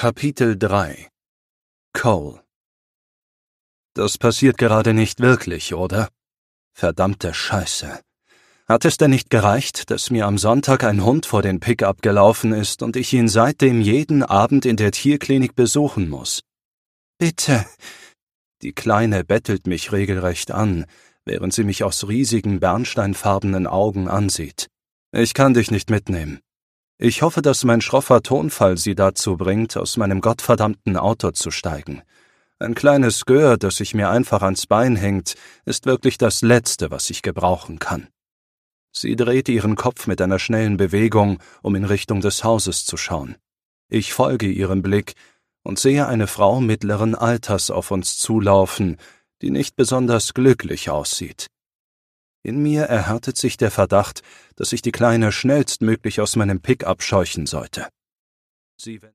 Kapitel 3 Cole. Das passiert gerade nicht wirklich, oder? Verdammte Scheiße. Hat es denn nicht gereicht, dass mir am Sonntag ein Hund vor den Pickup gelaufen ist und ich ihn seitdem jeden Abend in der Tierklinik besuchen muss? Bitte! Die Kleine bettelt mich regelrecht an, während sie mich aus riesigen bernsteinfarbenen Augen ansieht. Ich kann dich nicht mitnehmen. Ich hoffe, dass mein schroffer Tonfall sie dazu bringt, aus meinem gottverdammten Auto zu steigen. Ein kleines Gör, das sich mir einfach ans Bein hängt, ist wirklich das Letzte, was ich gebrauchen kann. Sie dreht ihren Kopf mit einer schnellen Bewegung, um in Richtung des Hauses zu schauen. Ich folge ihrem Blick und sehe eine Frau mittleren Alters auf uns zulaufen, die nicht besonders glücklich aussieht. In mir erhärtet sich der Verdacht, dass ich die Kleine schnellstmöglich aus meinem Pickup scheuchen sollte. Sie